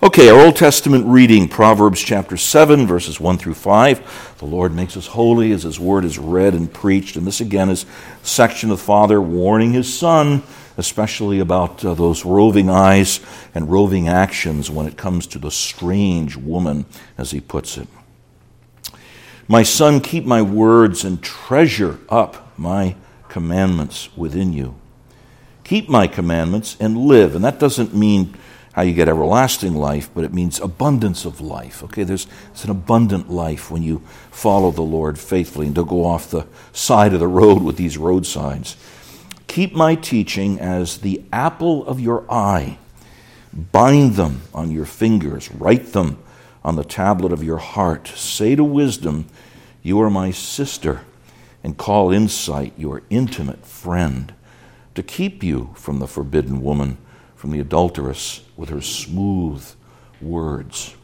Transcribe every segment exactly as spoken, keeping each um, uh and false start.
Okay, our Old Testament reading, Proverbs chapter seven, verses one through five. The Lord makes us holy as His word is read and preached. And this again is a section of the Father warning His Son, especially about uh, those roving eyes and roving actions when it comes to the strange woman, as He puts it. My son, keep my words and treasure up my commandments within you. Keep my commandments and live. And that doesn't mean how you get everlasting life, but it means abundance of life. Okay, there's it's an abundant life when you follow the Lord faithfully and don't go off the side of the road with these road signs. Keep my teaching as the apple of your eye. Bind them on your fingers. Write them on the tablet of your heart. Say to wisdom, you are my sister, and call insight your intimate friend, to keep you from the forbidden woman, from the adulteress with her smooth words.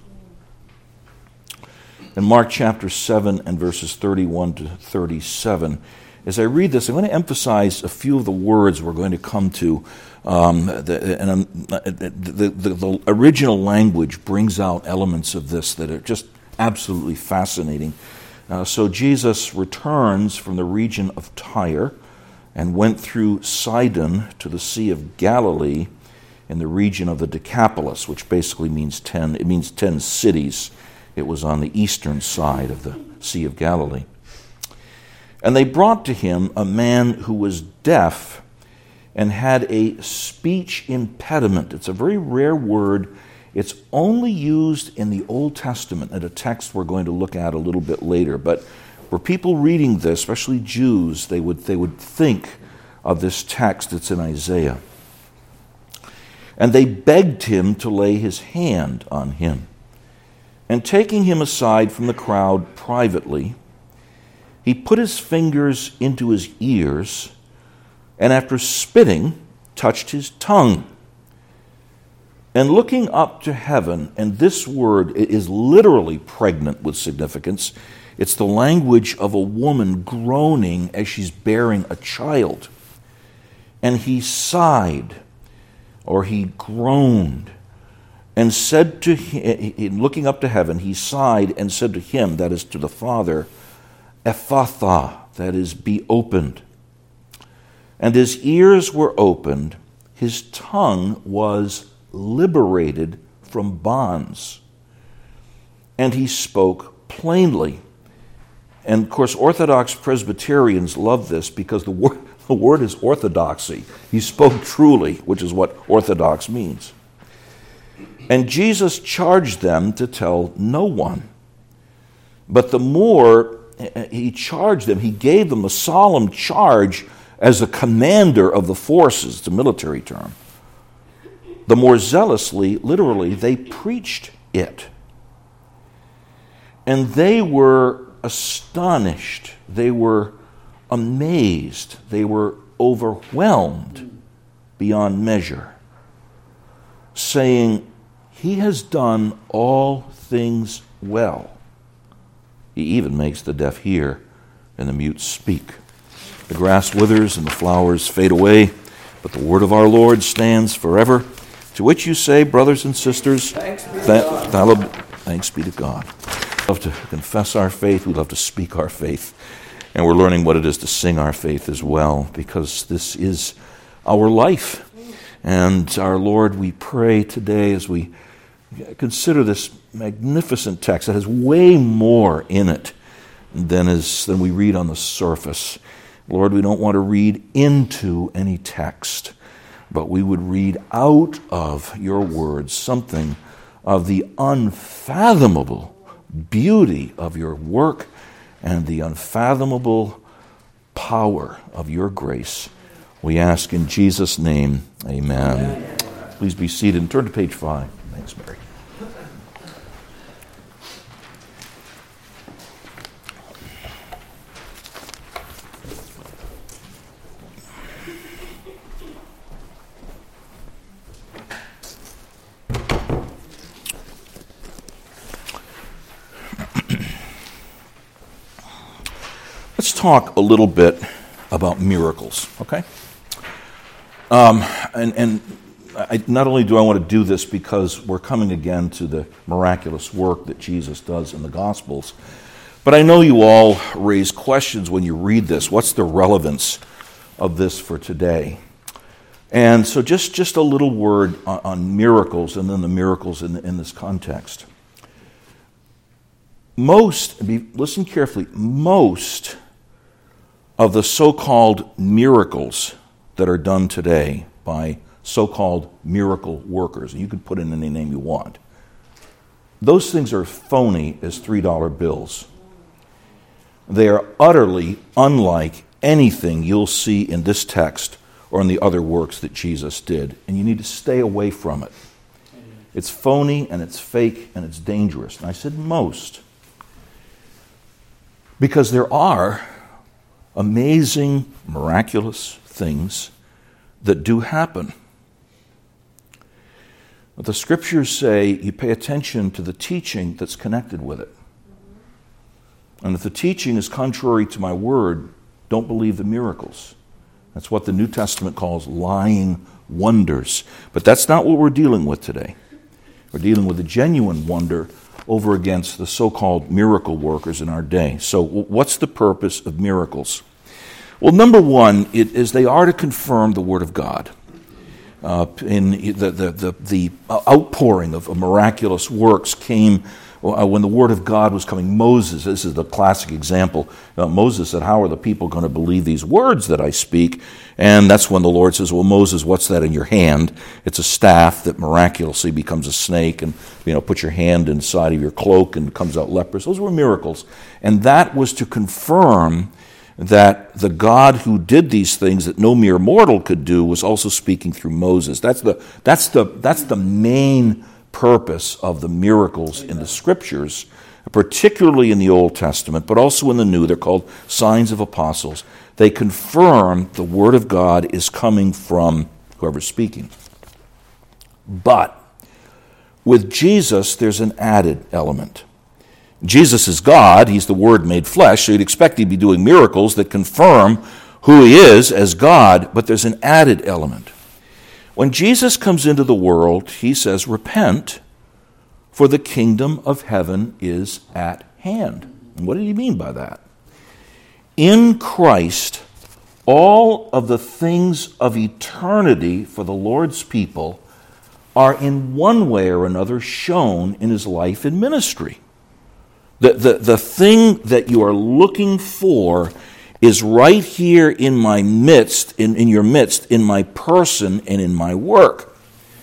In Mark chapter seven and verses thirty-one to thirty-seven, as I read this, I'm going to emphasize a few of the words we're going to come to. Um, the, and um, the, the, the, the original language brings out elements of this that are just absolutely fascinating. Uh, so Jesus returns from the region of Tyre and went through Sidon to the Sea of Galilee in the region of the Decapolis, which basically means ten, it means ten cities. It was on the eastern side of the Sea of Galilee. And they brought to him a man who was deaf and had a speech impediment. It's a very rare word. It's only used in the Old Testament, at a text we're going to look at a little bit later. But for people reading this, especially Jews, they would they would think of this text that's in Isaiah. And they begged him to lay his hand on him. And taking him aside from the crowd privately, he put his fingers into his ears, and after spitting, touched his tongue. And looking up to heaven, and this word is literally pregnant with significance, it's the language of a woman groaning as she's bearing a child. And he sighed, or he groaned, and said to him, looking up to heaven, he sighed and said to him, that is to the Father, Ephphatha, that is, be opened. And his ears were opened, his tongue was liberated from bonds, and he spoke plainly. And of course, Orthodox Presbyterians love this because the word, the word is orthodoxy. He spoke truly, which is what orthodox means. And Jesus charged them to tell no one. But the more he charged them, he gave them a solemn charge as a commander of the forces, it's a military term. The more zealously, literally, they preached it. And they were astonished. They were amazed. They were overwhelmed beyond measure, saying, he has done all things well. He even makes the deaf hear and the mute speak. The grass withers and the flowers fade away, but the word of our Lord stands forever. To which you say, brothers and sisters, thanks be to God. Thanks be to God. We love to confess our faith. We love to speak our faith. And we're learning what it is to sing our faith as well, because this is our life. And our Lord, we pray today as we consider this magnificent text that has way more in it than is than we read on the surface. Lord, we don't want to read into any text, but we would read out of your words something of the unfathomable beauty of your work and the unfathomable power of your grace. We ask in Jesus' name, amen. Amen. Please be seated and turn to page five. Thanks, Mary. Let's talk a little bit about miracles, okay? Um, and, and I, not only do I want to do this because we're coming again to the miraculous work that Jesus does in the Gospels, but I know you all raise questions when you read this. What's the relevance of this for today? And so just, just a little word on, on miracles, and then the miracles in, in this context. Most, be, listen carefully, most of the so-called miracles that are done today by so-called miracle workers, and you can put in any name you want, those things are phony as three dollar bills. They are utterly unlike anything you'll see in this text or in the other works that Jesus did, and you need to stay away from it. It's phony, and it's fake, and it's dangerous. And I said most, because there are amazing, miraculous things that do happen. But the Scriptures say you pay attention to the teaching that's connected with it. And if the teaching is contrary to my word, don't believe the miracles. That's what the New Testament calls lying wonders. But that's not what we're dealing with today. We're dealing with a genuine wonder over against the so-called miracle workers in our day. So what's the purpose of miracles? Well, number one, it is they are to confirm the Word of God. Uh, in the, the, the, the outpouring of miraculous works came Uh, when the Word of God was coming. Moses, this is the classic example. Uh, Moses said, how are the people going to believe these words that I speak? And that's when the Lord says, well, Moses, what's that in your hand? It's a staff that miraculously becomes a snake, and, you know, put your hand inside of your cloak and it comes out leprous. Those were miracles. And that was to confirm that the God who did these things that no mere mortal could do was also speaking through Moses. That's the, that's the, that's the main purpose of the miracles in the Scriptures, particularly in the Old Testament, but also in the New. They're called signs of apostles. They confirm the Word of God is coming from whoever's speaking. But with Jesus, there's an added element. Jesus is God. He's the Word made flesh, so you'd expect he'd be doing miracles that confirm who he is as God, but there's an added element. When Jesus comes into the world, he says, repent, for the kingdom of heaven is at hand. And what did he mean by that? In Christ, all of the things of eternity for the Lord's people are in one way or another shown in his life and ministry. The, the, the thing that you are looking for is right here in my midst, in, in your midst, in my person and in my work.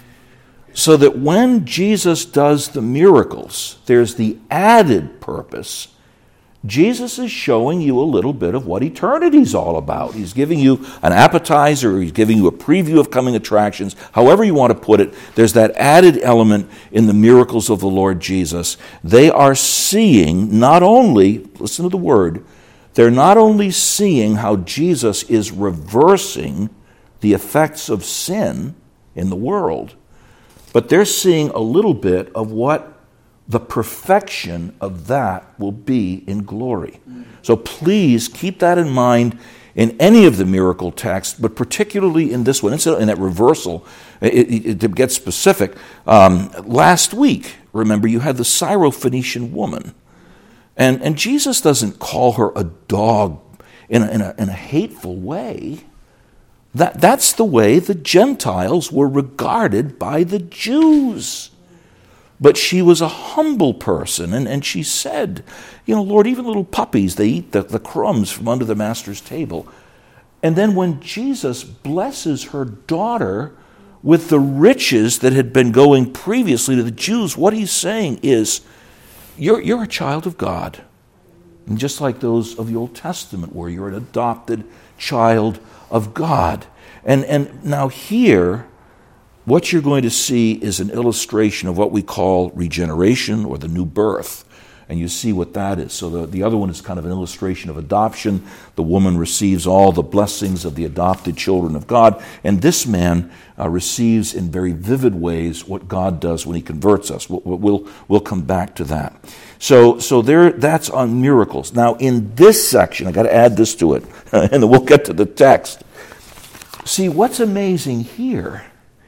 So that when Jesus does the miracles, there's the added purpose. Jesus is showing you a little bit of what eternity's all about. He's giving you an appetizer, he's giving you a preview of coming attractions. However you want to put it, there's that added element in the miracles of the Lord Jesus. They are seeing not only, listen to the word, they're not only seeing how Jesus is reversing the effects of sin in the world, but they're seeing a little bit of what the perfection of that will be in glory. So please keep that in mind in any of the miracle texts, but particularly in this one. In that reversal, it, it, it gets specific. Um, last week, remember, you had the Syrophoenician woman. And, and Jesus doesn't call her a dog in a, in a, in a hateful way. That, that's the way the Gentiles were regarded by the Jews. But she was a humble person, and, and she said, you know, Lord, even little puppies, they eat the, the crumbs from under the master's table. And then when Jesus blesses her daughter with the riches that had been going previously to the Jews, what he's saying is, You're, you're a child of God. And just like those of the Old Testament were, you're an adopted child of God. And, and now here, what you're going to see is an illustration of what we call regeneration or the new birth. And you see what that is. So the, the other one is kind of an illustration of adoption. The woman receives all the blessings of the adopted children of God. And this man uh, receives in very vivid ways what God does when he converts us. We'll, we'll, we'll come back to that. So, so there, that's on miracles. Now in this section, I got to add this to it, and then we'll get to the text. See, what's amazing here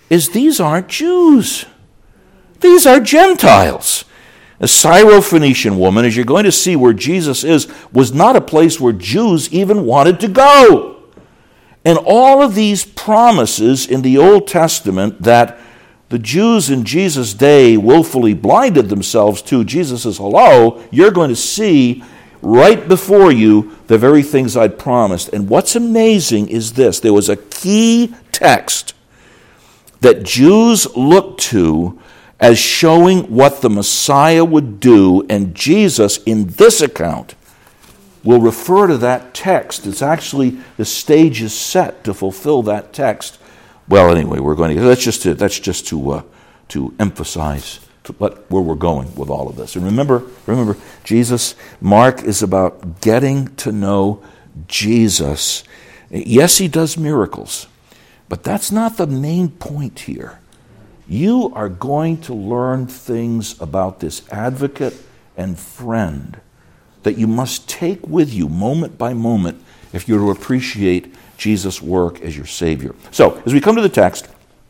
is these aren't Jews. These are Gentiles. A Syrophoenician woman, as you're going to see where Jesus is, was not a place where Jews even wanted to go. And all of these promises in the Old Testament that the Jews in Jesus' day willfully blinded themselves to, Jesus says, hello, you're going to see right before you the very things I'd promised. And what's amazing is this. There was a key text that Jews looked to as showing what the Messiah would do, and Jesus, in this account, will refer to that text. It's actually, the stage is set to fulfill that text. Well, anyway, we're going to, that's just to, that's just to, uh, to emphasize to what, where we're going with all of this. And remember, remember, Jesus, Mark is about getting to know Jesus. Yes, he does miracles, but that's not the main point here. You are going to learn things about this advocate and friend that you must take with you moment by moment if you're to appreciate Jesus' work as your Savior. So, as we come to the text,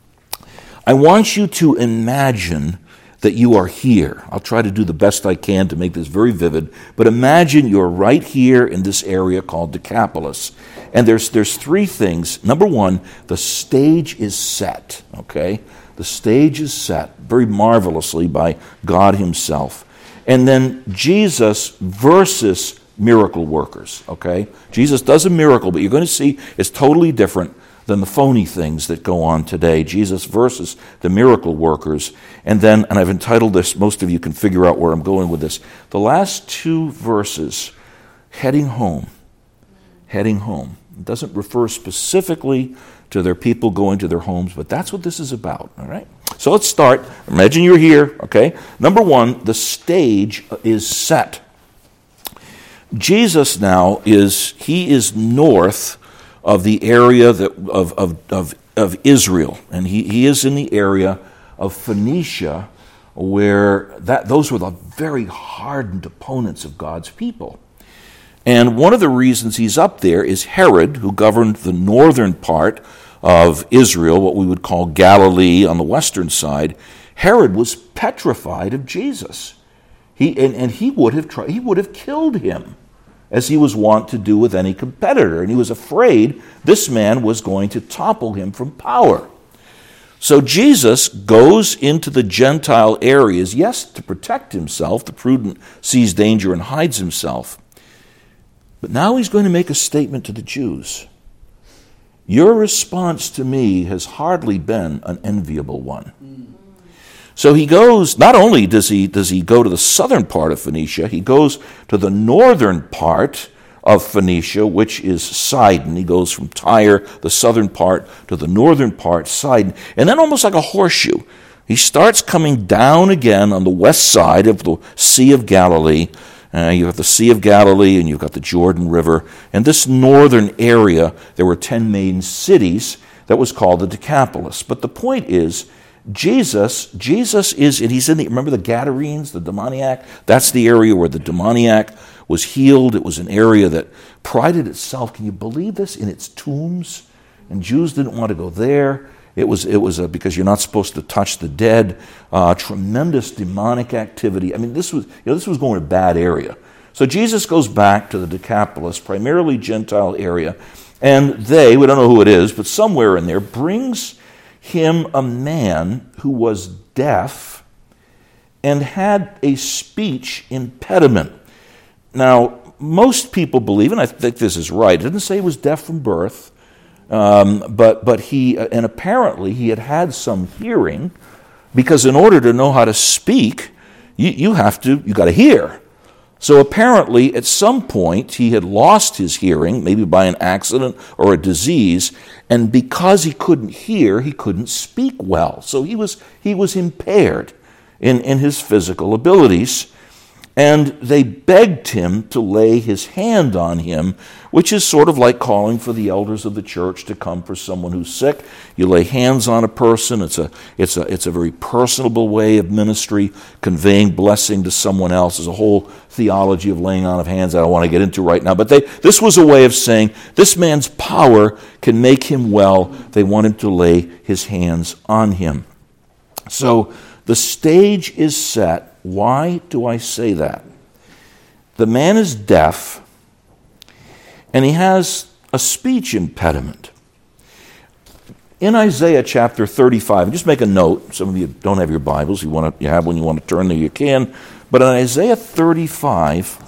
I want you to imagine that you are here. I'll try to do the best I can to make this very vivid, but imagine you're right here in this area called Decapolis. And there's there's three things. Number one, the stage is set, okay? The stage is set very marvelously by God himself. And then Jesus versus miracle workers, okay? Jesus does a miracle, but you're going to see it's totally different than the phony things that go on today. Jesus versus the miracle workers. And then, and I've entitled this, most of you can figure out where I'm going with this, the last two verses, heading home, heading home. It doesn't refer specifically to their people going to their homes, but that's what this is about, all right? So let's start. Imagine you're here, okay? Number one, the stage is set. Jesus now is, he is north of the area that of, of, of, of Israel, and he, he is in the area of Phoenicia, where that those were the very hardened opponents of God's people. And one of the reasons he's up there is Herod, who governed the northern part of Israel, what we would call Galilee on the western side. Herod was petrified of Jesus. He and, and he would have tried, he would have killed him, as he was wont to do with any competitor. And he was afraid this man was going to topple him from power. So Jesus goes into the Gentile areas, yes, to protect himself. The prudent sees danger and hides himself. But now he's going to make a statement to the Jews. Your response to me has hardly been an enviable one. So he goes, not only does he does he go to the southern part of Phoenicia, he goes to the northern part of Phoenicia, which is Sidon. He goes from Tyre, the southern part, to the northern part, Sidon. And then almost like a horseshoe, he starts coming down again on the west side of the Sea of Galilee. Uh, you have the Sea of Galilee and you've got the Jordan River. And this northern area, there were ten main cities that was called the Decapolis. But the point is, Jesus, Jesus is, and he's in the, remember the Gadarenes, the demoniac? That's the area where the demoniac was healed. It was an area that prided itself, can you believe this, in its tombs? And Jews didn't want to go there. It was, it was a, because you're not supposed to touch the dead. Uh, tremendous demonic activity. I mean, this was, you know, this was going to a bad area. So Jesus goes back to the Decapolis, primarily Gentile area, and they, we don't know who it is, but somewhere in there, brings him a man who was deaf and had a speech impediment. Now, most people believe, and I think this is right, it didn't say he was deaf from birth, um, but but he, and apparently he had had some hearing, because in order to know how to speak, you, you have to, you got to hear. So apparently at some point he had lost his hearing, maybe by an accident or a disease, and because he couldn't hear, he couldn't speak well. So he was he was impaired in, in his physical abilities. And they begged him to lay his hand on him, which is sort of like calling for the elders of the church to come for someone who's sick. You lay hands on a person. It's a, it's a, it's a very personable way of ministry, conveying blessing to someone else. There's a whole theology of laying on of hands I don't want to get into right now. But they, this was a way of saying, this man's power can make him well. They wanted to lay his hands on him. So the stage is set. Why do I say that? The man is deaf, and he has a speech impediment. In Isaiah chapter thirty-five, just make a note. Some of you don't have your Bibles. You want to, you have one. You want to turn there, you can. But in Isaiah thirty-five,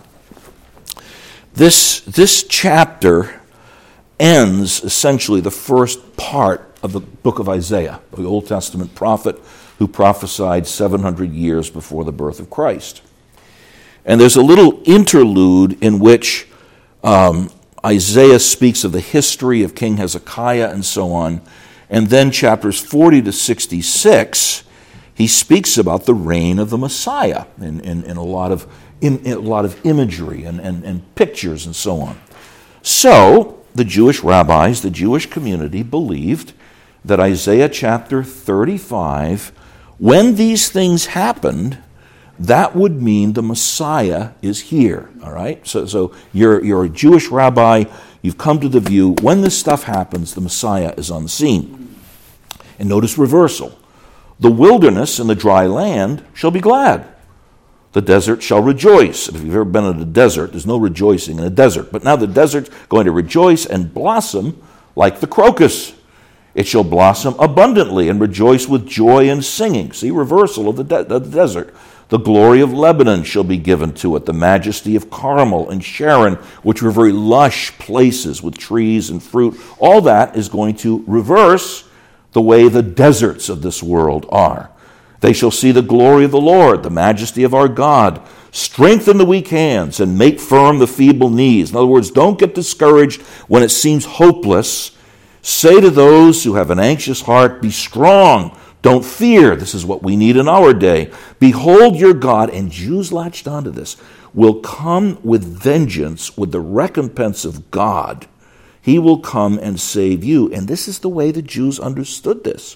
this this chapter ends essentially the first part of the book of Isaiah, the Old Testament prophet who prophesied seven hundred years before the birth of Christ. And there's a little interlude in which um, Isaiah speaks of the history of King Hezekiah and so on. And then chapters forty to sixty-six, he speaks about the reign of the Messiah in, in, in, a, lot of, in, in a lot of imagery and, and, and pictures and so on. So the Jewish rabbis, the Jewish community believed that Isaiah chapter thirty-five, when these things happened, that would mean the Messiah is here, all right? So, so you're, you're a Jewish rabbi, you've come to the view, when this stuff happens, the Messiah is on the scene. And notice reversal. The wilderness and the dry land shall be glad. The desert shall rejoice. If you've ever been in a desert, there's no rejoicing in a desert. But now the desert's going to rejoice and blossom like the crocus. It shall blossom abundantly and rejoice with joy and singing. See, reversal of the, de- of the desert. The glory of Lebanon shall be given to it, the majesty of Carmel and Sharon, which were very lush places with trees and fruit. All that is going to reverse the way the deserts of this world are. They shall see the glory of the Lord, the majesty of our God. Strengthen the weak hands and make firm the feeble knees. In other words, don't get discouraged when it seems hopeless. Say to those who have an anxious heart, be strong. Don't fear. This is what we need in our day. Behold your God, and Jews latched onto this, will come with vengeance, with the recompense of God. He will come and save you. And this is the way the Jews understood this.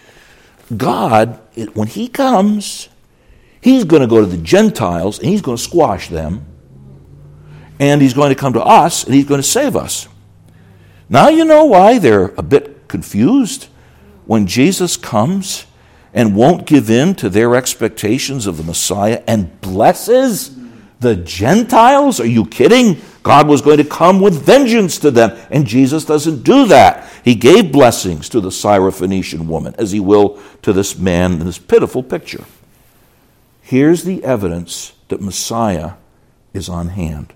God, when he comes, he's going to go to the Gentiles, and he's going to squash them. And he's going to come to us, and he's going to save us. Now you know why they're a bit confused when Jesus comes and won't give in to their expectations of the Messiah and blesses the Gentiles. Are you kidding? God was going to come with vengeance to them, and Jesus doesn't do that. He gave blessings to the Syrophoenician woman, as he will to this man in this pitiful picture. Here's the evidence that Messiah is on hand.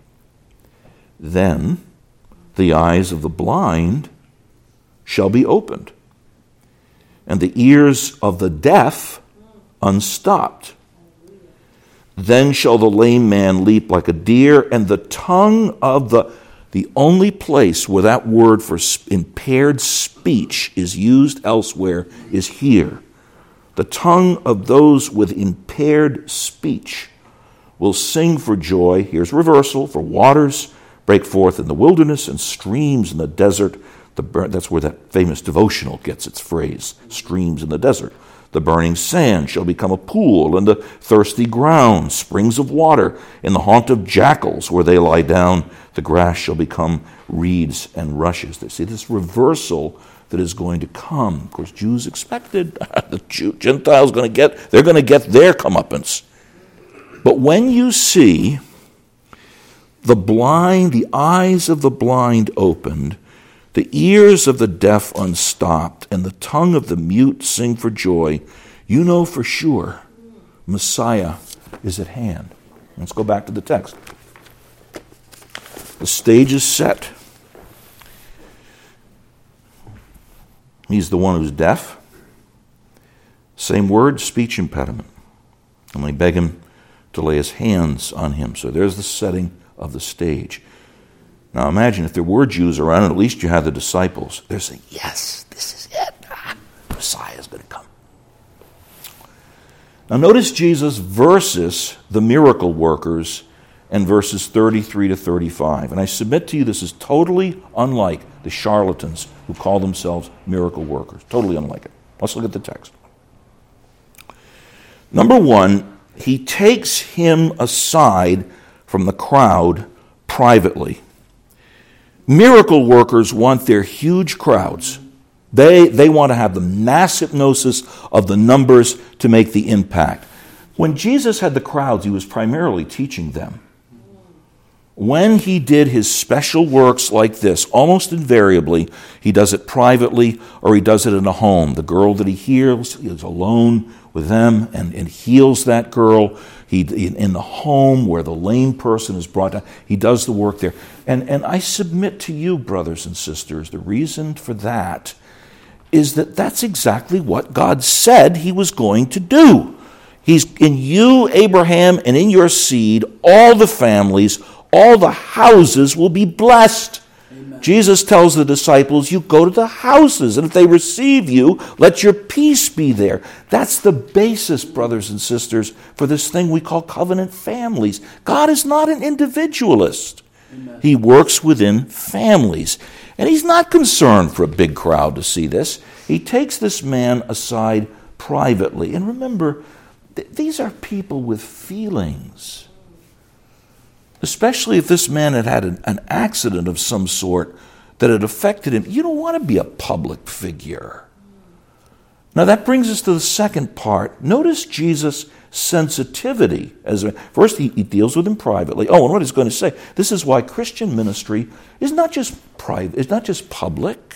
Then the eyes of the blind shall be opened, and the ears of the deaf unstopped. Then shall the lame man leap like a deer, and the tongue of the... The only place where that word for impaired speech is used elsewhere is here. The tongue of those with impaired speech will sing for joy. Here's reversal. For waters break forth in the wilderness and streams in the desert. The, that's where that famous devotional gets its phrase, streams in the desert. The burning sand shall become a pool, and the thirsty ground, springs of water. In the haunt of jackals where they lie down, the grass shall become reeds and rushes. They see this reversal that is going to come. Of course, Jews expected the Jew, Gentiles going to get, they're going to get their comeuppance. But when you see the blind, the eyes of the blind opened, the ears of the deaf unstopped, and the tongue of the mute sing for joy, you know for sure Messiah is at hand. Let's go back to the text. The stage is set. He's the one who's deaf. Same word, speech impediment. And they beg him to lay his hands on him. So there's the setting of the stage. Now imagine if there were Jews around, and at least you had the disciples. They're saying, yes, this is it. Ah, Messiah's going to come. Now notice Jesus versus the miracle workers in verses thirty-three to thirty-five. And I submit to you this is totally unlike the charlatans who call themselves miracle workers. Totally unlike it. Let's look at the text. Number one, he takes him aside from the crowd privately. Miracle workers want their huge crowds. They, they want to have the mass hypnosis of the numbers to make the impact. When Jesus had the crowds, he was primarily teaching them. When he did his special works like this, almost invariably, he does it privately or he does it in a home. The girl that he heals, he is alone with them and, and heals that girl. He in, in the home where the lame person is brought down, he does the work there. And, and I submit to you, brothers and sisters, the reason for that is that that's exactly what God said he was going to do. He's in you, Abraham, and in your seed, all the families, all the houses will be blessed. Amen. Jesus tells the disciples, you go to the houses, and if they receive you, let your peace be there. That's the basis, brothers and sisters, for this thing we call covenant families. God is not an individualist. Amen. He works within families. And he's not concerned for a big crowd to see this. He takes this man aside privately. And remember, th- these are people with feelings. Especially if this man had had an, an accident of some sort that had affected him. You don't want to be a public figure. Now that brings us to the second part. Notice Jesus' sensitivity. As a, first, he, he deals with him privately. Oh, and what he's going to say, this is why Christian ministry is not just private, it's not just public.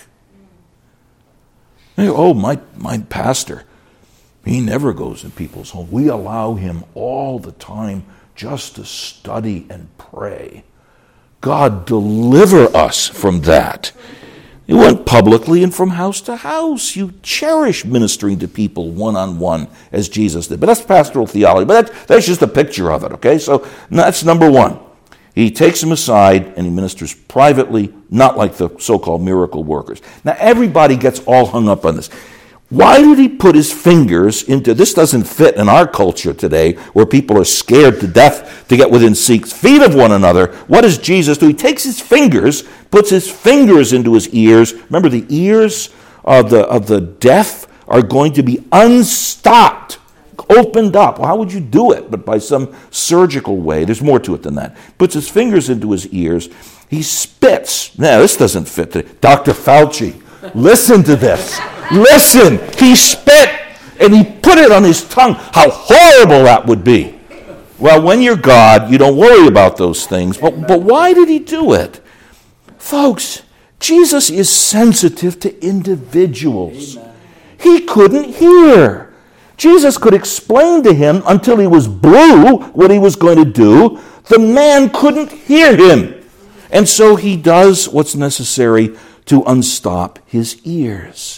Oh, my, my pastor, he never goes in people's homes. We allow him all the time just to study and pray. God, deliver us from that. You went publicly and from house to house. You cherish ministering to people one-on-one as Jesus did. But that's pastoral theology. But that, that's just a picture of it, okay? So that's number one. He takes him aside and he ministers privately, not like the so-called miracle workers. Now, everybody gets all hung up on this. Why did he put his fingers into, this doesn't fit in our culture today, where people are scared to death to get within six feet of one another. What does Jesus do? He takes his fingers, puts his fingers into his ears. Remember, the ears of the, of the deaf are going to be unstopped, opened up. Well, how would you do it? But by some surgical way. There's more to it than that. Puts his fingers into his ears. He spits. Now, this doesn't fit today. Doctor Fauci, listen to this. Listen, he spit and he put it on his tongue. How horrible that would be. Well, when you're God, you don't worry about those things. But, but why did he do it? Folks, Jesus is sensitive to individuals. Amen. He couldn't hear. Jesus could explain to him until he was blue what he was going to do. The man couldn't hear him. And so he does what's necessary to unstop his ears.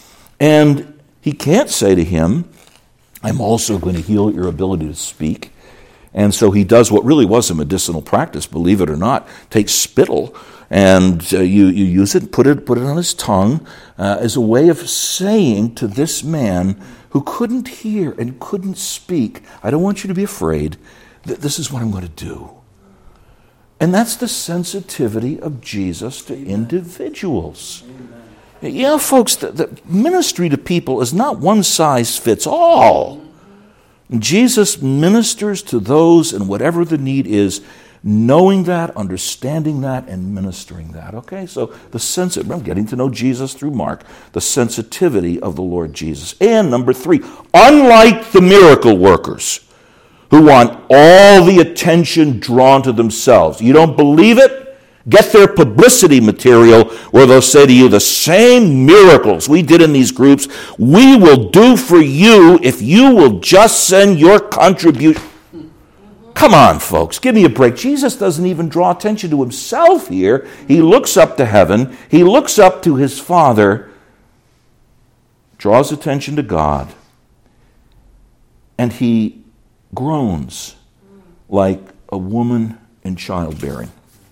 And he can't say to him, I'm also going to heal your ability to speak. And so he does what really was a medicinal practice, believe it or not. Take spittle and uh, you, you use it, put it, put it on his tongue uh, as a way of saying to this man who couldn't hear and couldn't speak, I don't want you to be afraid. Th- this is what I'm going to do. And that's the sensitivity of Jesus to Amen. Individuals. Amen. You know, folks, the, the ministry to people is not one size fits all. Jesus ministers to those and whatever the need is, knowing that, understanding that, and ministering that. Okay, so the sense of, I'm getting to know Jesus through Mark, the sensitivity of the Lord Jesus. And number three, unlike the miracle workers who want all the attention drawn to themselves, you don't believe it? Get their publicity material where they'll say to you, the same miracles we did in these groups, we will do for you if you will just send your contribution. Come on, folks, give me a break. Jesus doesn't even draw attention to himself here. He looks up to heaven. He looks up to his Father, draws attention to God, and he groans like a woman in childbearing.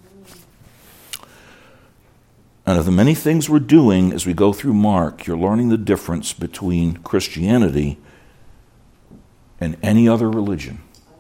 And of the many things we're doing as we go through Mark, you're learning the difference between Christianity and any other religion.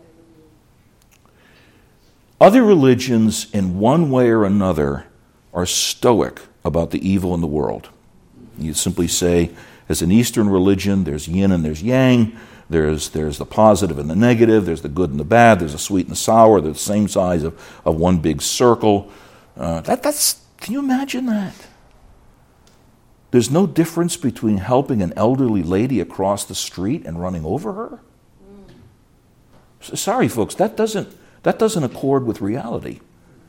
Other religions, in one way or another, are stoic about the evil in the world. You simply say, as an Eastern religion, there's yin and there's yang, there's there's the positive and the negative, there's the good and the bad, there's the sweet and the sour, they're the same size of, of one big circle. Uh, that that's can you imagine that? There's no difference between helping an elderly lady across the street and running over her. Sorry, folks, that doesn't that doesn't accord with reality.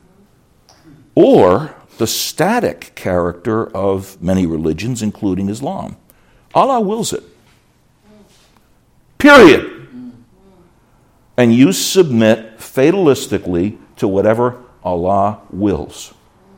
Or the static character of many religions, including Islam. Allah wills it. Period. And you submit fatalistically to whatever Allah wills.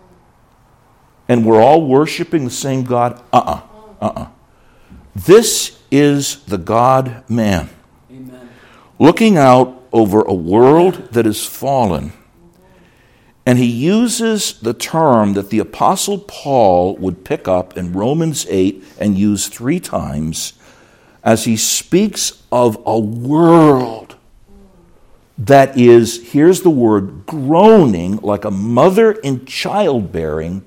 And we're all worshiping the same God? Uh-uh. Uh-uh. This is the God-man. Amen. Looking out over a world that is fallen. And he uses the term that the Apostle Paul would pick up in Romans eight and use three times as he speaks of a world that is, here's the word, groaning like a mother in childbearing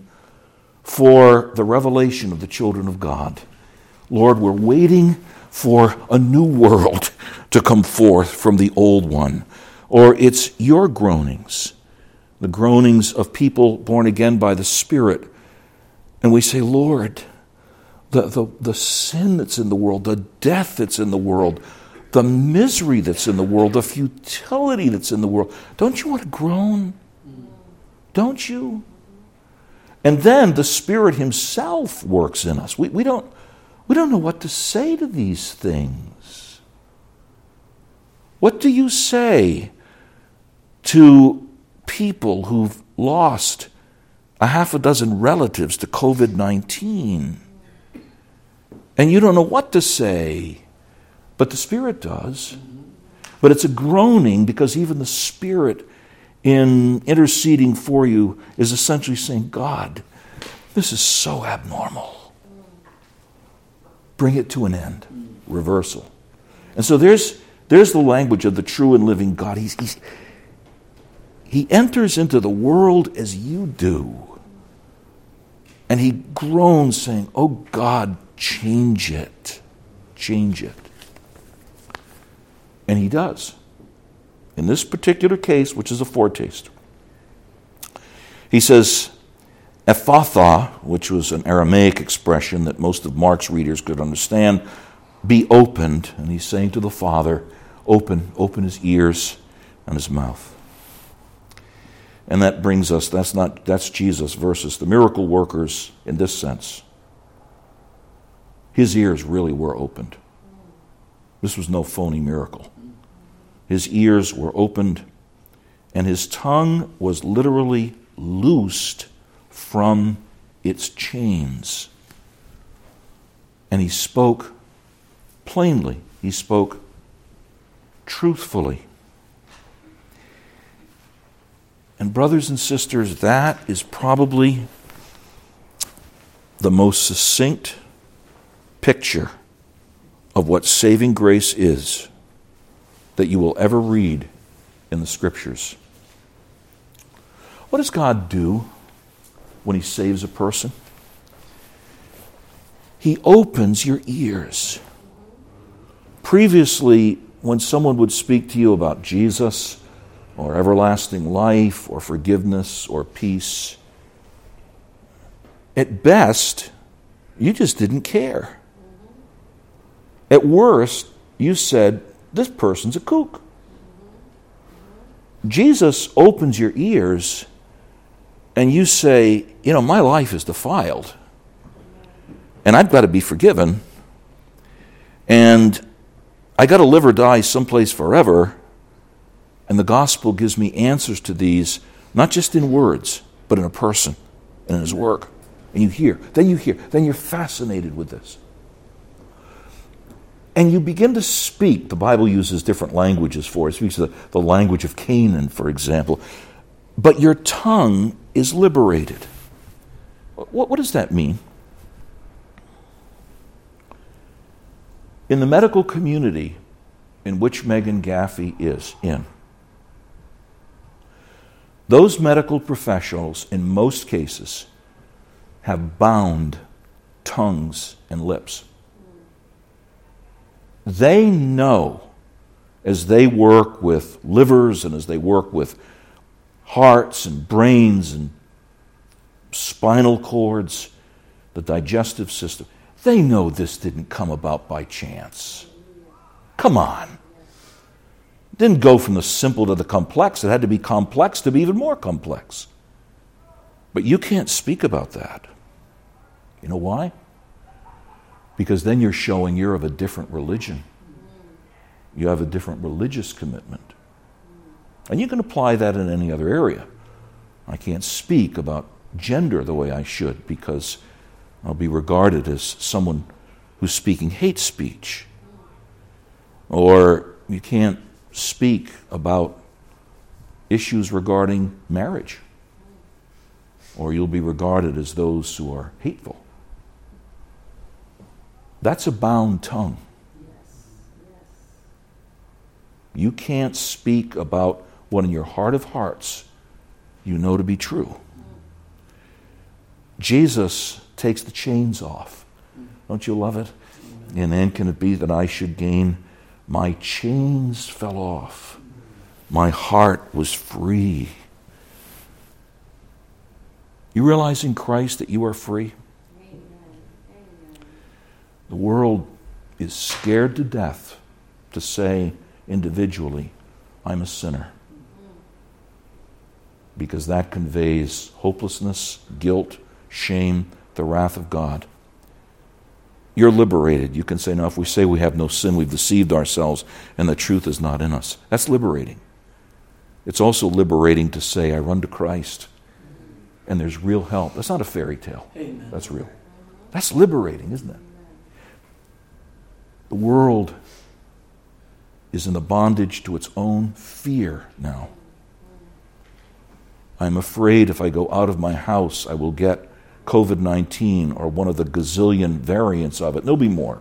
for the revelation of the children of God. Lord, we're waiting for a new world to come forth from the old one. Or it's your groanings, the groanings of people born again by the Spirit. And we say, Lord, the, the, the sin that's in the world, the death that's in the world, the misery that's in the world, the futility that's in the world, don't you want to groan? Don't you? And then the Spirit himself works in us. We, we don't, we don't know what to say to these things. What do you say to people who've lost a half a dozen relatives to covid nineteen? And you don't know what to say, but the Spirit does. But it's a groaning because even the Spirit in interceding for you is essentially saying, God, this is so abnormal. Bring it to an end. Reversal. And so there's there's the language of the true and living God. He's, he's, he enters into the world as you do. And he groans saying, oh God, change it. Change it. And he does. In this particular case, which is a foretaste, he says, Ephatha, which was an Aramaic expression that most of Mark's readers could understand, be opened. And he's saying to the Father, open, open his ears and his mouth. And that brings us, that's not, that's Jesus versus the miracle workers in this sense. His ears really were opened. This was no phony miracle. His ears were opened, and his tongue was literally loosed from its chains. And he spoke plainly. He spoke truthfully. And brothers and sisters, that is probably the most succinct picture of what saving grace is that you will ever read in the Scriptures. What does God do when he saves a person? He opens your ears. Previously, when someone would speak to you about Jesus or everlasting life or forgiveness or peace, at best, you just didn't care. At worst, you said, this person's a kook. Jesus opens your ears and you say, you know, my life is defiled and I've got to be forgiven and I got to live or die someplace forever, and the gospel gives me answers to these, not just in words, but in a person and in his work. And you hear, then you hear, then you're fascinated with this. And you begin to speak. The Bible uses different languages for it. It speaks the, the language of Canaan, for example. But your tongue is liberated. What, what does that mean? In the medical community, in which Megan Gaffey is in, those medical professionals, in most cases, have bound tongues and lips. They know, as they work with livers and as they work with hearts and brains and spinal cords, the digestive system, they know this didn't come about by chance. Come on. It didn't go from the simple to the complex. It had to be complex to be even more complex. But you can't speak about that. You know why? Because then you're showing you're of a different religion. You have a different religious commitment. And you can apply that in any other area. I can't speak about gender the way I should because I'll be regarded as someone who's speaking hate speech. Or you can't speak about issues regarding marriage, or you'll be regarded as those who are hateful. That's a bound tongue. You can't speak about what in your heart of hearts you know to be true. Jesus takes the chains off. Don't you love it? And then can it be that I should gain? My chains fell off. My heart was free. You realize in Christ that you are free? Amen. The world is scared to death to say individually, I'm a sinner. Because that conveys hopelessness, guilt, shame, the wrath of God. You're liberated. You can say, no, if we say we have no sin, we've deceived ourselves and the truth is not in us. That's liberating. It's also liberating to say, I run to Christ and there's real help. That's not a fairy tale. Amen. That's real. That's liberating, isn't it? The world is in the bondage to its own fear now. I'm afraid if I go out of my house, I will get covid nineteen or one of the gazillion variants of it. There'll be more.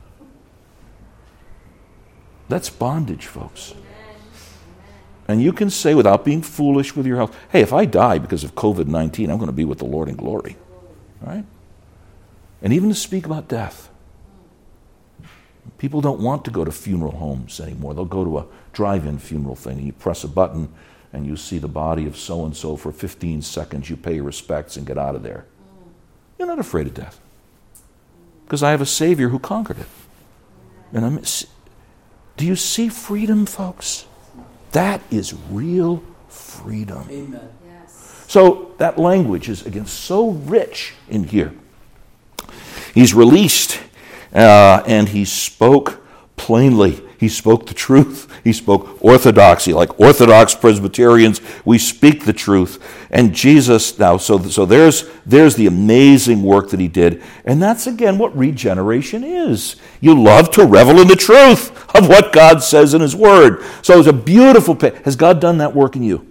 That's bondage, folks. And you can say without being foolish with your health, hey, if I die because of covid nineteen, I'm going to be with the Lord in glory. Right? And even to speak about death. People don't want to go to funeral homes anymore. They'll go to a drive-in funeral thing, and you press a button and you see the body of so-and-so for fifteen seconds. You pay your respects and get out of there. You're not afraid of death. Because I have a Savior who conquered it. And I'm, do you see freedom, folks? That is real freedom. Amen. Yes. So that language is, again, so rich in here. He's released, uh, and he spoke plainly. He spoke the truth. He spoke orthodoxy. Like Orthodox Presbyterians, we speak the truth. And Jesus now, so, so there's, there's the amazing work that he did. And that's, again, what regeneration is. You love to revel in the truth of what God says in his word. So it's a beautiful... Has God done that work in you?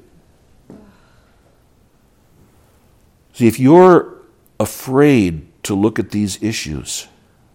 See, if you're afraid to look at these issues,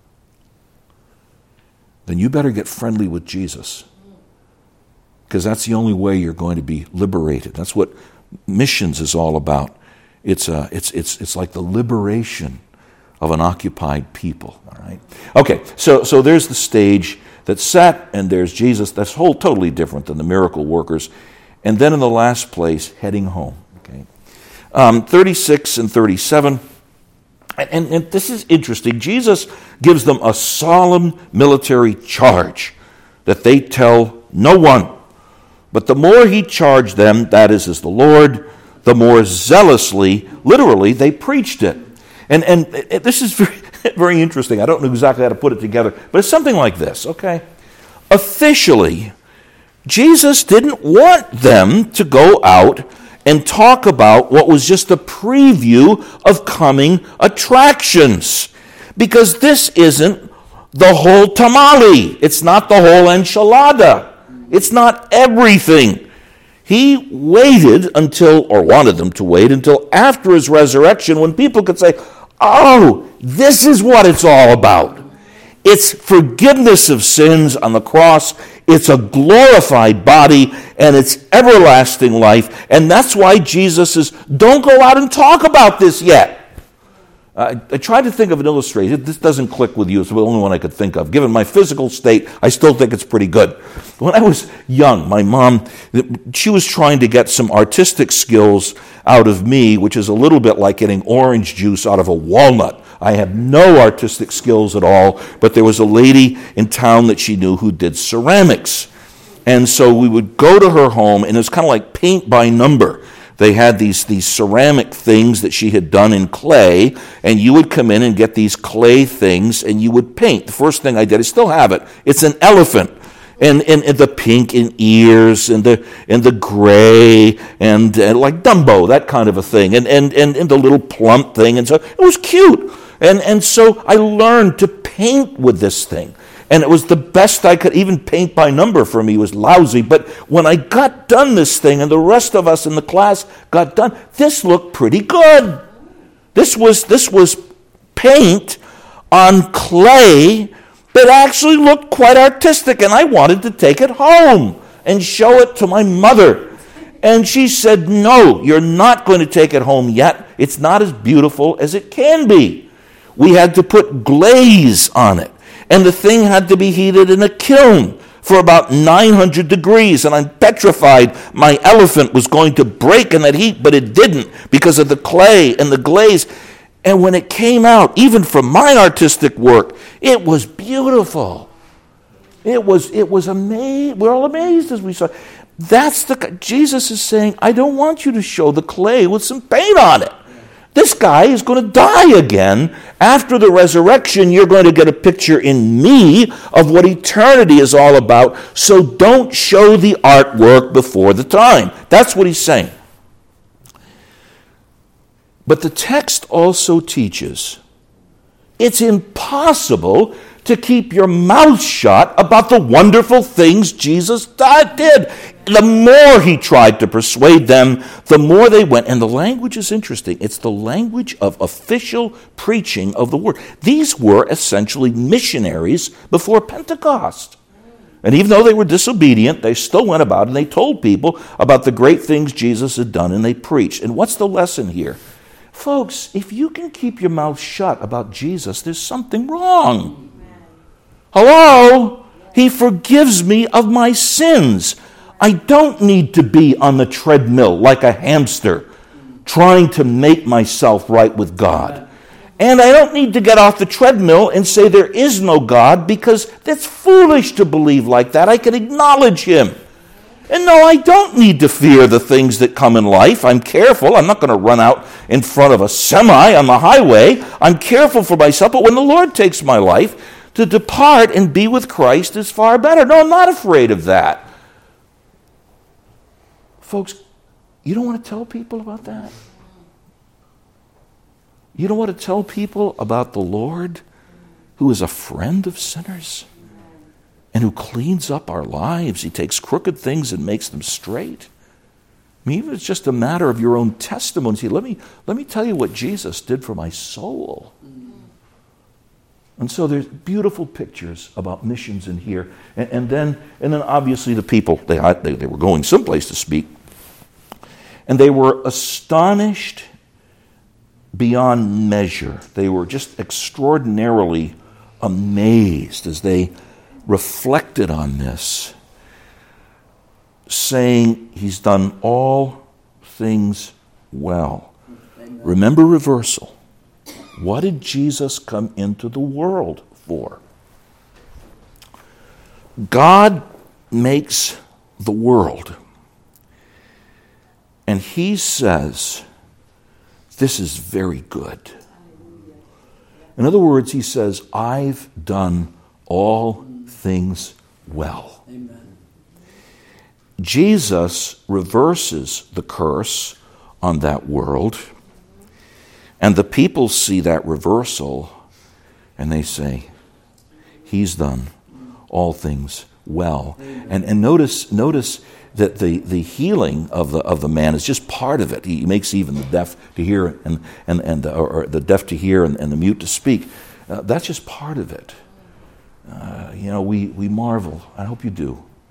then you better get friendly with Jesus. Because that's the only way you're going to be liberated. That's what missions is all about. It's a, it's it's it's like the liberation of an occupied people. All right. Okay. So so there's the stage that's set, and there's Jesus. That's whole totally different than the miracle workers. And then in the last place, heading home. Okay. Um, thirty-six and thirty-seven. And, and this is interesting. Jesus gives them a solemn military charge that they tell no one. But the more he charged them, that is, as the Lord, the more zealously, literally, they preached it. And and it, this is very, very interesting. I don't know exactly how to put it together, but it's something like this, okay? Officially, Jesus didn't want them to go out and talk about what was just a preview of coming attractions. Because this isn't the whole tamale. It's not the whole enchilada. It's not everything. He waited until, or wanted them to wait until after his resurrection when people could say, oh, this is what it's all about. It's forgiveness of sins on the cross. It's a glorified body, and it's everlasting life. And that's why Jesus says, don't go out and talk about this yet. I, I tried to think of an illustration. This doesn't click with you. It's the only one I could think of. Given my physical state, I still think it's pretty good. When I was young, my mom, she was trying to get some artistic skills out of me, which is a little bit like getting orange juice out of a walnut. I have no artistic skills at all, but there was a lady in town that she knew who did ceramics. And so we would go to her home, and it was kind of like paint by number. They had these, these ceramic things that she had done in clay, and you would come in and get these clay things, and you would paint. The first thing I did, I still have it, it's an elephant. And, and, and the pink in ears, and the and the gray, and, and like Dumbo, that kind of a thing, and, and, and, and the little plump thing, and so it was cute. And, and so I learned to paint with this thing. And it was the best I could. Even paint by number for me was lousy. But when I got done this thing, and the rest of us in the class got done, this looked pretty good. This was this was paint on clay that actually looked quite artistic, and I wanted to take it home and show it to my mother. And she said, no, you're not going to take it home yet. It's not as beautiful as it can be. We had to put glaze on it. And the thing had to be heated in a kiln for about nine hundred degrees. And I'm petrified my elephant was going to break in that heat, but it didn't because of the clay and the glaze. And when it came out, even from my artistic work, it was beautiful. It was, it was amazing. We're all amazed as we saw. That's the, Jesus is saying, I don't want you to show the clay with some paint on it. This guy is going to die again. After the resurrection, you're going to get a picture in me of what eternity is all about. So don't show the artwork before the time. That's what he's saying. But the text also teaches it's impossible to keep your mouth shut about the wonderful things Jesus did. The more he tried to persuade them, the more they went. And the language is interesting. It's the language of official preaching of the word. These were essentially missionaries before Pentecost. And even though they were disobedient, they still went about and they told people about the great things Jesus had done, and they preached. And what's the lesson here? Folks, if you can keep your mouth shut about Jesus, there's something wrong. Hello? He forgives me of my sins. I don't need to be on the treadmill like a hamster trying to make myself right with God. And I don't need to get off the treadmill and say there is no God, because that's foolish to believe like that. I can acknowledge him. And no, I don't need to fear the things that come in life. I'm careful. I'm not going to run out in front of a semi on the highway. I'm careful for myself. But when the Lord takes my life, to depart and be with Christ is far better. No, I'm not afraid of that. Folks, you don't want to tell people about that? You don't want to tell people about the Lord who is a friend of sinners and who cleans up our lives. He takes crooked things and makes them straight. I mean, even if it's just a matter of your own testimony. See, let me, let me tell you what Jesus did for my soul. And so there's beautiful pictures about missions in here. And, and then and then obviously the people, they, they, they were going someplace to speak. And they were astonished beyond measure. They were just extraordinarily amazed as they reflected on this, saying he's done all things well. Remember reversal. What did Jesus come into the world for? God makes the world. And he says, this is very good. In other words, he says, I've done all things well. Amen. Jesus reverses the curse on that world. And the people see that reversal, and they say, he's done all things well. And and notice notice that the, the healing of the of the man is just part of it. He makes even the deaf to hear and and and or, or the deaf to hear and, and the mute to speak. Uh, that's just part of it. Uh, you know, we we marvel. I hope you do.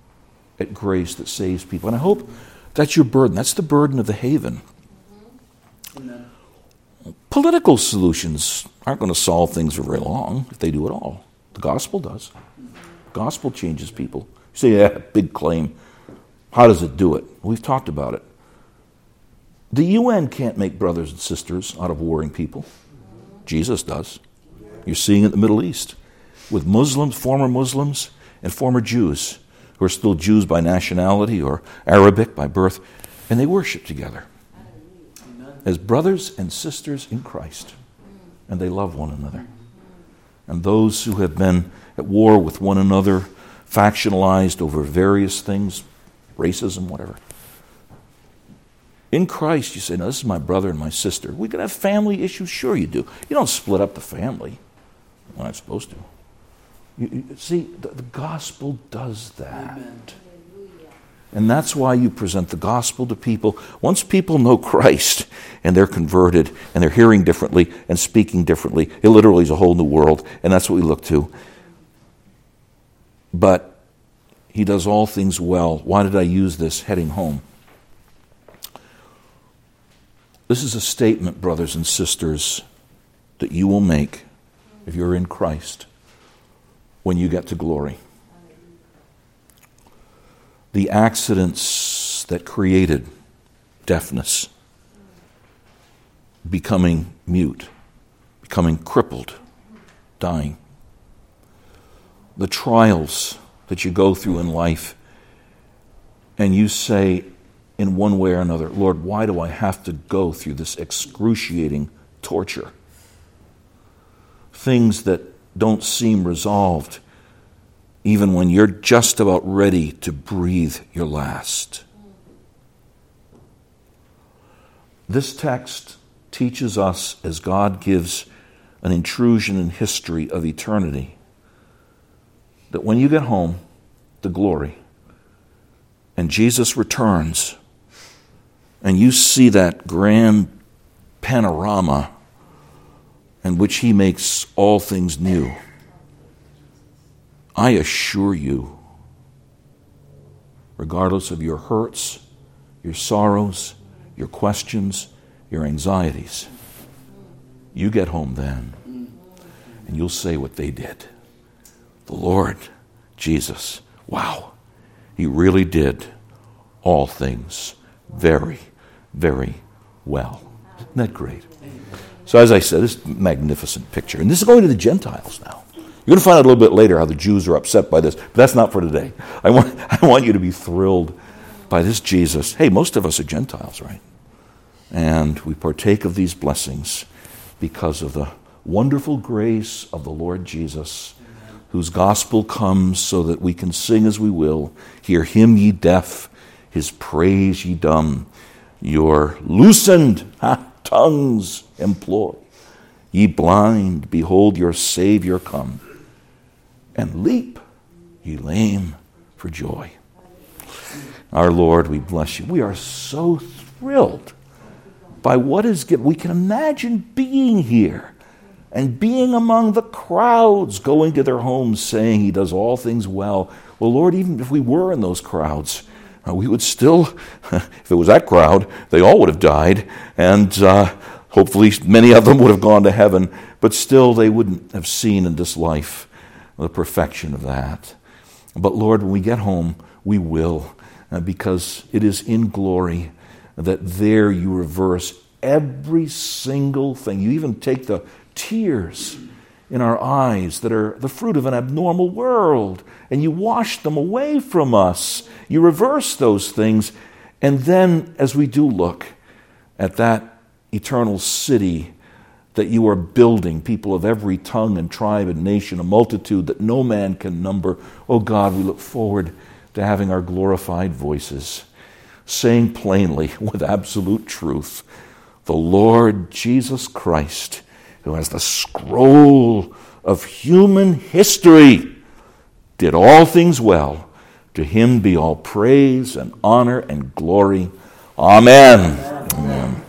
at grace that saves people. And I hope that's your burden. That's the burden of the Haven. Amen. Political solutions aren't going to solve things for very long if they do at all. The gospel does. The gospel changes people. You say, yeah, big claim. How does it do it? We've talked about it. The U N can't make brothers and sisters out of warring people. Jesus does. You're seeing it in the Middle East with Muslims, former Muslims, and former Jews who are still Jews by nationality or Arabic by birth, and they worship together as brothers and sisters in Christ, and they love one another. And those who have been at war with one another, factionalized over various things, racism, whatever. In Christ, you say, no, this is my brother and my sister. We could have family issues. Sure you do. You don't split up the family. We're not supposed to. You, you, see, the, the gospel does that. Amen. And that's why you present the gospel to people. Once people know Christ and they're converted and they're hearing differently and speaking differently, it literally is a whole new world, and that's what we look to. But he does all things well. Why did I use this heading home? This is a statement, brothers and sisters, that you will make if you're in Christ when you get to glory. The accidents that created deafness, becoming mute, becoming crippled, dying, the trials that you go through in life, and you say in one way or another, Lord, why do I have to go through this excruciating torture? Things that don't seem resolved, even when you're just about ready to breathe your last. This text teaches us, as God gives an intrusion in history of eternity, that when you get home to glory and Jesus returns and you see that grand panorama in which he makes all things new, I assure you, regardless of your hurts, your sorrows, your questions, your anxieties, you get home then and you'll say what they did. The Lord Jesus, wow, he really did all things very, very well. Isn't that great? So as I said, this magnificent picture. And this is going to the Gentiles now. You're going to find out a little bit later how the Jews are upset by this, but that's not for today. I want, I want you to be thrilled by this Jesus. Hey, most of us are Gentiles, right? And we partake of these blessings because of the wonderful grace of the Lord Jesus, whose gospel comes so that we can sing as we will. Hear him, ye deaf, his praise, ye dumb. Your loosened ha, tongues employ. Ye blind, behold your Savior come. And leap, ye lame, for joy. Our Lord, we bless you. We are so thrilled by what is given. We can imagine being here and being among the crowds going to their homes saying he does all things well. Well, Lord, even if we were in those crowds, uh, we would still, if it was that crowd, they all would have died, and uh, hopefully many of them would have gone to heaven, but still they wouldn't have seen in this life the perfection of that. But Lord, when we get home, we will, uh, because it is in glory that there you reverse every single thing. You even take the tears in our eyes that are the fruit of an abnormal world, and you wash them away from us. You reverse those things, and then as we do look at that eternal city that you are building, people of every tongue and tribe and nation, a multitude that no man can number, oh God, we look forward to having our glorified voices saying plainly with absolute truth, the Lord Jesus Christ, who has the scroll of human history, did all things well. To him be all praise and honor and glory. Amen. Amen. Amen.